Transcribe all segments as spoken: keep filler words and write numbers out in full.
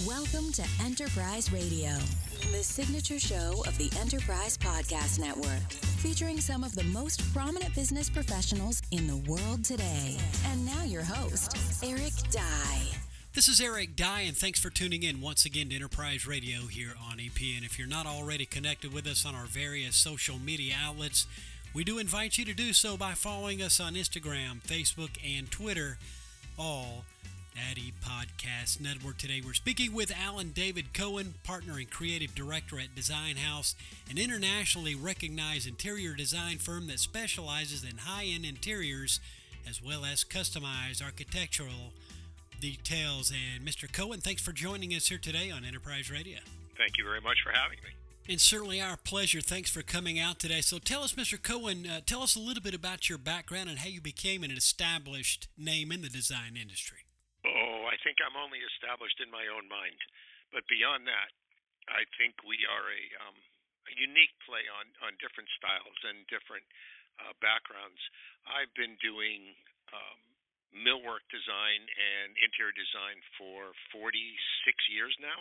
Welcome to Enterprise Radio, the signature show of the Enterprise Podcast Network, featuring some of the most prominent business professionals in the world today. And now your host, Eric Dye. This is Eric Dye, and thanks for tuning in once again to Enterprise Radio here on E P. And if you're not already connected with us on our various social media outlets, we do invite you to do so by following us on Instagram, Facebook, and Twitter, all at E Podcast Network. Today we're speaking with Alan David Cohen, partner and creative director at Design House, an internationally recognized interior design firm that specializes in high-end interiors as well as customized architectural details. And Mister Cohen, thanks for joining us here today on Enterprise Radio. Thank you very much for having me. It's certainly our pleasure. Thanks for coming out today. So tell us, Mister Cohen, uh, tell us a little bit about your background and how you became an established name in the design industry. Oh, I think I'm only established in my own mind. But beyond that, I think we are a, um, a unique play on, on different styles and different uh, backgrounds. I've been doing um, millwork design and interior design for forty-six years now,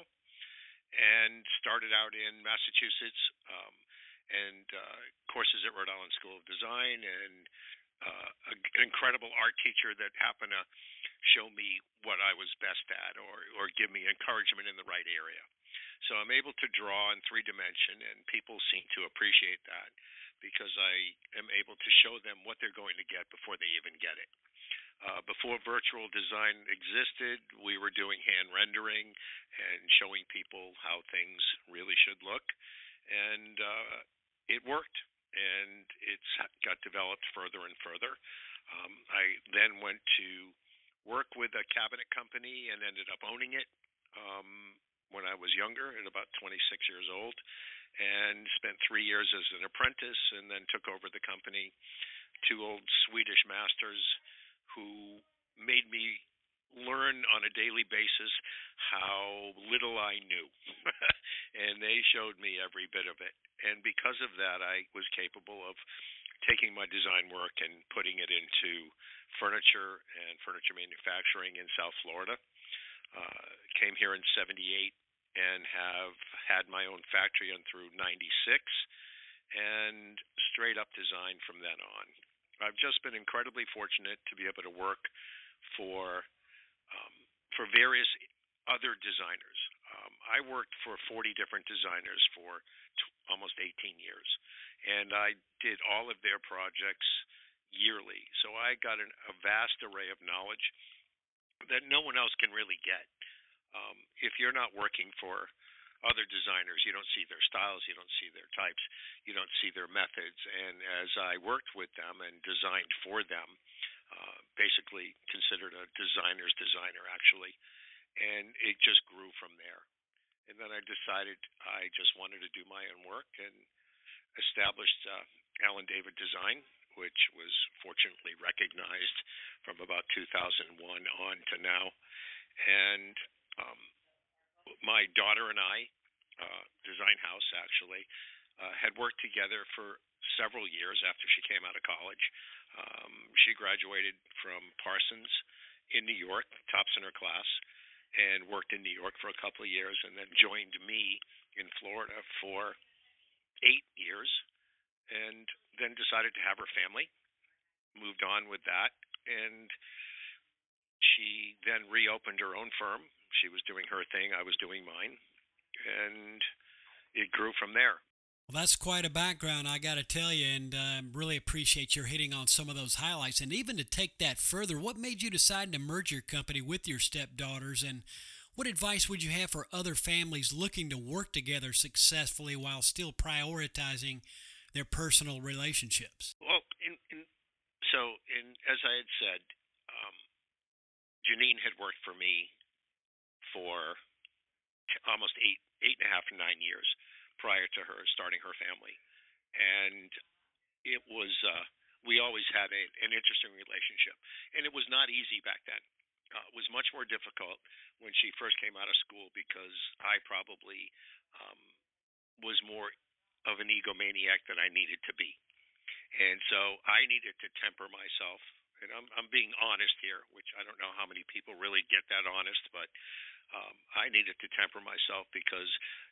and started out in Massachusetts um, and uh, courses at Rhode Island School of Design, and uh, a, an incredible art teacher that happened to show me what I was best at, or, or give me encouragement in the right area. So I'm able to draw in three dimension, and people seem to appreciate that because I am able to show them what they're going to get before they even get it. Uh, before virtual design existed, we were doing hand rendering and showing people how things really should look, and uh, it worked, and it's got developed further and further. Um, I then went to work with a cabinet company and ended up owning it um, when I was younger, at about twenty-six years old, and spent three years as an apprentice, and then took over the company. Two old Swedish masters who made me learn on a daily basis how little I knew. And they showed me every bit of it. And because of that, I was capable of taking my design work and putting it into furniture and furniture manufacturing in South Florida. Uh, came here in seventy-eight and have had my own factory on through ninety-six, and straight up design from then on. I've just been incredibly fortunate to be able to work for um, for various other designers. Um, I worked for forty different designers for t- almost eighteen years, and I did all of their projects yearly. So I got an, a vast array of knowledge that no one else can really get. Um, if you're not working for other designers, you don't see their styles, you don't see their types, you don't see their methods. And as I worked with them and designed for them, uh, basically considered a designer's designer, actually, and it just grew from there. And then I decided I just wanted to do my own work and established uh, Alan David Design, which was fortunately recognized from about two thousand one on to now. And um, my daughter and I, uh, Design House actually, uh, had worked together for several years after she came out of college. Um, she graduated from Parsons in New York, tops in her class, and worked in New York for a couple of years, and then joined me in Florida for eight years, and then decided to have her family, moved on with that, and she then reopened her own firm. She was doing her thing, I was doing mine, and it grew from there. Well, that's quite a background, I got to tell you, and uh, really appreciate your hitting on some of those highlights. And even to take that further, what made you decide to merge your company with your stepdaughters, and what advice would you have for other families looking to work together successfully while still prioritizing their personal relationships? Well, in, in, so in, as I had said, um, Janine had worked for me for t- almost eight, eight and a half to nine years prior to her starting her family. And it was, uh, we always had a, an interesting relationship. And it was not easy back then. Uh, it was much more difficult when she first came out of school because I probably um, was more of an egomaniac than I needed to be. And so I needed to temper myself. And I'm, I'm being honest here, which I don't know how many people really get that honest, but um, I I needed to temper myself because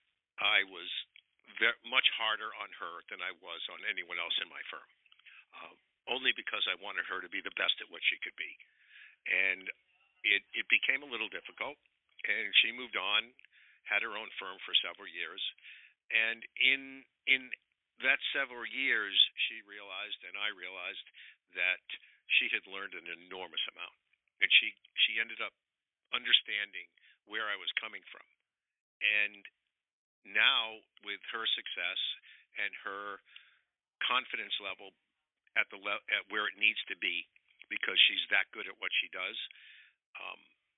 I was very much harder on her than I was on anyone else in my firm, uh, only because I wanted her to be the best at what she could be. And it, it became a little difficult, and she moved on, had her own firm for several years. And in in that several years, she realized, and I realized, that she had learned an enormous amount. And she, she ended up understanding where I was coming from. And now, with her success and her confidence level at the le- at where it needs to be, because she's that good at what she does, um,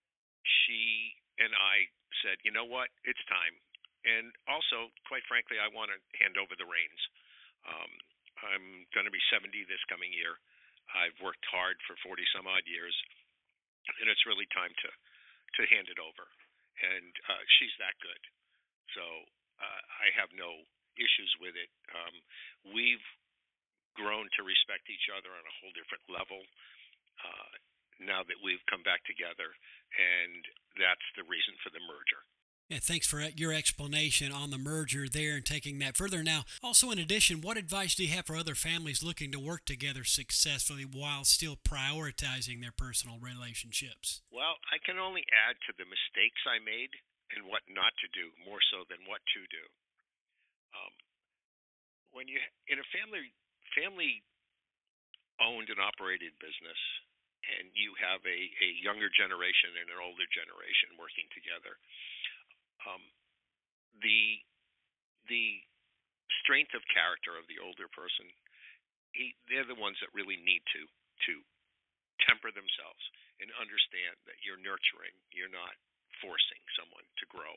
she and I said, you know what, it's time. And also, quite frankly, I want to hand over the reins. Um, I'm going to be seventy this coming year. I've worked hard for forty some odd years, and it's really time to to hand it over. And uh, she's that good. So uh, I have no issues with it. Um, we've grown to respect each other on a whole different level uh, now that we've come back together, and that's the reason for the merger. Yeah, thanks for your explanation on the merger there and taking that further. Now, also in addition, what advice do you have for other families looking to work together successfully while still prioritizing their personal relationships? Well, I can only add to the mistakes I made and what not to do, more so than what to do. Um, when you in a family family owned and operated business, and you have a, a younger generation and an older generation working together, um, the the strength of character of the older person, he, they're the ones that really need to to temper themselves and understand that you're nurturing, you're not forcing someone to grow.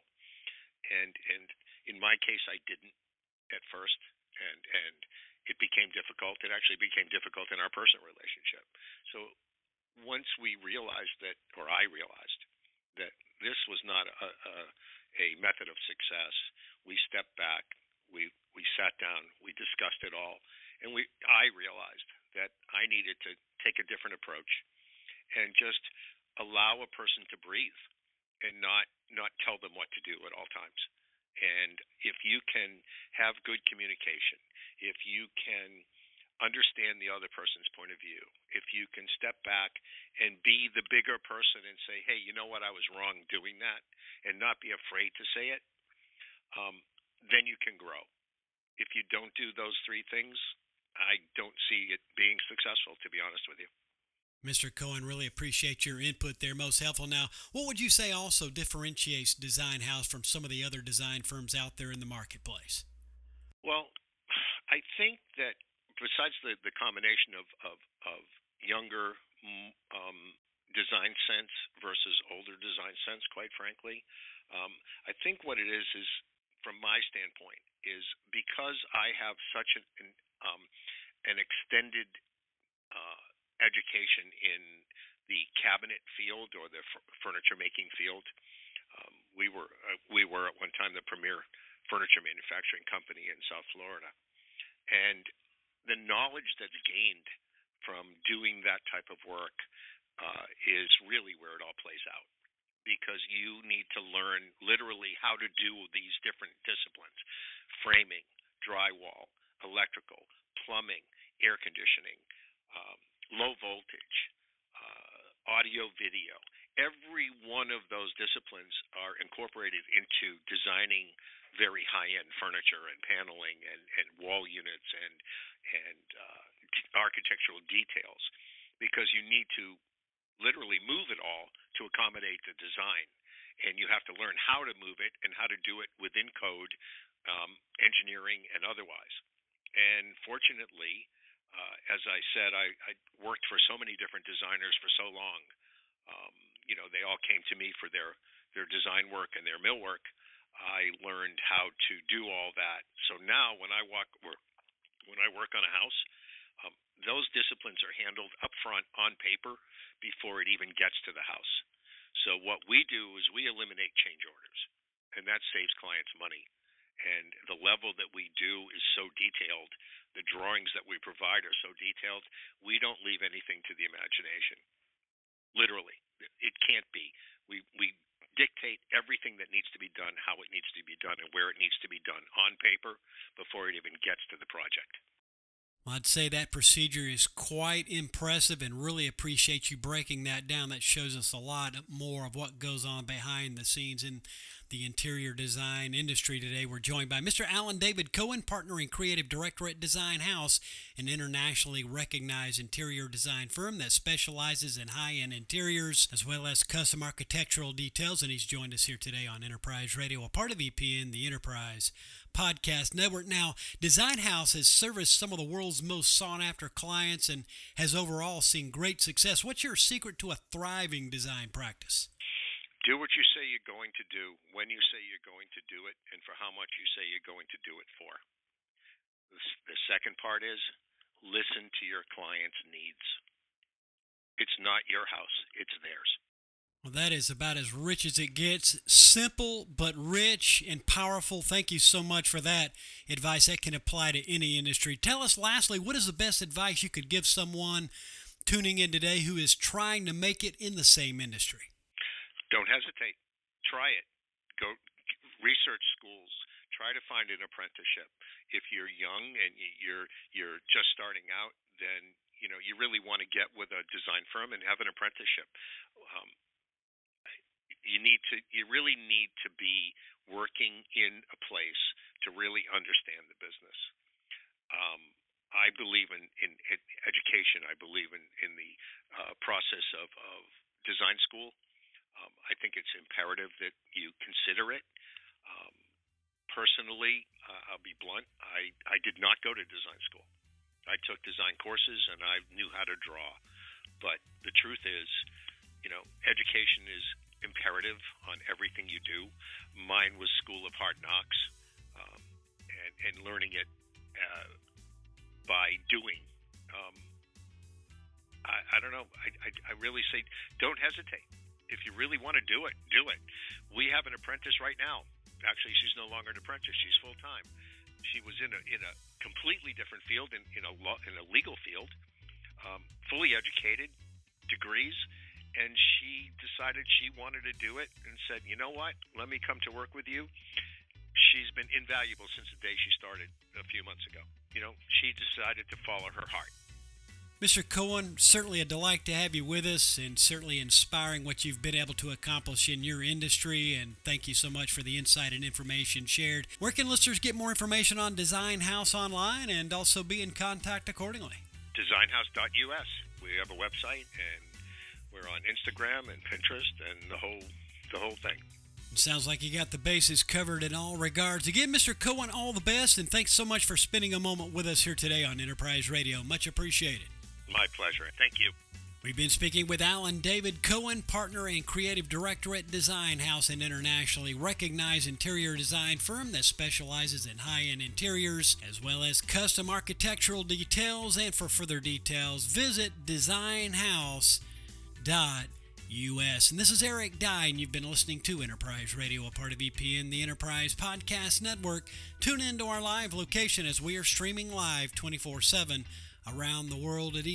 And and in my case, I didn't at first, and and it became difficult. It actually became difficult in our personal relationship. So once we realized that, or I realized that this was not a, a, a method of success, we stepped back, we we sat down, we discussed it all, and we I realized that I needed to take a different approach and just allow a person to breathe and not not tell them what to do at all times. And if you can have good communication, if you can understand the other person's point of view, if you can step back and be the bigger person and say, hey, you know what, I was wrong doing that, and not be afraid to say it, um, then you can grow. If you don't do those three things, I don't see it being successful, to be honest with you. Mister Cohen, really appreciate your input there. Most helpful. Now, what would you say also differentiates Design House from some of the other design firms out there in the marketplace? Well, I think that besides the, the combination of, of, of younger um, design sense versus older design sense, quite frankly, um, I think what it is is, from my standpoint, is because I have such an, an, um, an extended uh, education in the cabinet field or the f- furniture making field. Um, we were uh, we were at one time the premier furniture manufacturing company in South Florida, and the knowledge that's gained from doing that type of work uh, is really where it all plays out, because you need to learn literally how to do these different disciplines: framing, drywall, electrical, plumbing, air conditioning, um, low voltage, uh, audio, video. Every one of those disciplines are incorporated into designing very high-end furniture and paneling and, and wall units and and uh, architectural details, because you need to literally move it all to accommodate the design, and you have to learn how to move it and how to do it within code, um, engineering, and otherwise. And fortunately, Uh, as I said, I, I worked for so many different designers for so long. Um, you know, they all came to me for their, their design work and their millwork. I learned how to do all that. So now when I walk, when I work on a house, um, those disciplines are handled up front on paper before it even gets to the house. So what we do is we eliminate change orders, and that saves clients money. And the level that we do is so detailed. The drawings that we provide are so detailed. We don't leave anything to the imagination. Literally, it can't be. We we dictate everything that needs to be done, how it needs to be done, and where it needs to be done on paper before it even gets to the project. Well, I'd say that procedure is quite impressive and really appreciate you breaking that down. That shows us a lot more of what goes on behind the scenes in the interior design industry today. We're joined by Mister Alan David Cohen, partner and creative director at Design House, an internationally recognized interior design firm that specializes in high-end interiors as well as custom architectural details. And he's joined us here today on Enterprise Radio, a part of E P N, the Enterprise Podcast Network. Now, Design House has serviced some of the world's most sought-after clients and has overall seen great success. What's your secret to a thriving design practice? Do what you say you're going to do, when you say you're going to do it, and for how much you say you're going to do it for. The second part is listen to your client's needs. It's not your house, it's theirs. Well, that is about as rich as it gets. Simple but rich and powerful. Thank you so much for that advice. That can apply to any industry. Tell us, lastly, what is the best advice you could give someone tuning in today who is trying to make it in the same industry? Don't hesitate. Try it. Go research schools. Try to find an apprenticeship. If you're young and you're you're just starting out, then you know you really want to get with a design firm and have an apprenticeship. Um, you need to. You really need to be working in a place to really understand the business. Um, I believe in, in, in education. I believe in in the uh, process of, of design school. Um, I think it's imperative that you consider it. Um, personally, uh, I'll be blunt, I, I did not go to design school. I took design courses and I knew how to draw. But the truth is, you know, education is imperative on everything you do. Mine was School of Hard Knocks, um, and, and learning it uh, by doing. Um, I, I don't know. I, I, I really say don't hesitate. If you really want to do it, do it. We have an apprentice right now. Actually, she's no longer an apprentice. She's full-time. She was in a in a completely different field, in, in, a, law, in a legal field, um, fully educated, degrees, and she decided she wanted to do it and said, you know what, let me come to work with you. She's been invaluable since the day she started a few months ago. You know, she decided to follow her heart. Mister Cohen, certainly a delight to have you with us and certainly inspiring what you've been able to accomplish in your industry. And thank you so much for the insight and information shared. Where can listeners get more information on Design House online and also be in contact accordingly? design house dot U S. We have a website and we're on Instagram and Pinterest and the whole the whole thing. Sounds like you got the bases covered in all regards. Again, Mister Cohen, all the best, and thanks so much for spending a moment with us here today on Enterprise Radio. Much appreciated. My pleasure. Thank you. We've been speaking with Alan David Cohen, partner and creative director at Design House, an internationally recognized interior design firm that specializes in high-end interiors as well as custom architectural details. And for further details, visit design house dot U S. And this is Eric Dye, and you've been listening to Enterprise Radio, a part of E P N, the Enterprise Podcast Network. Tune in to our live location as we are streaming live twenty-four seven around the world at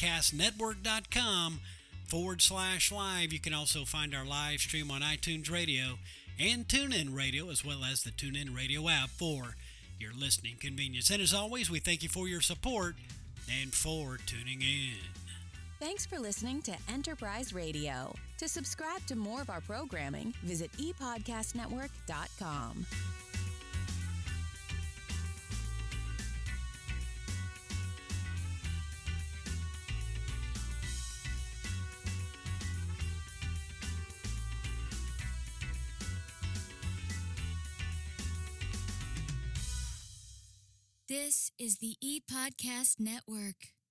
epodcastnetwork.com forward slash live. You can also find our live stream on iTunes Radio and TuneIn Radio, as well as the TuneIn Radio app for your listening convenience. And as always, we thank you for your support and for tuning in. Thanks for listening to Enterprise Radio. To subscribe to more of our programming, visit e podcast network dot com. This is the ePodcast Network.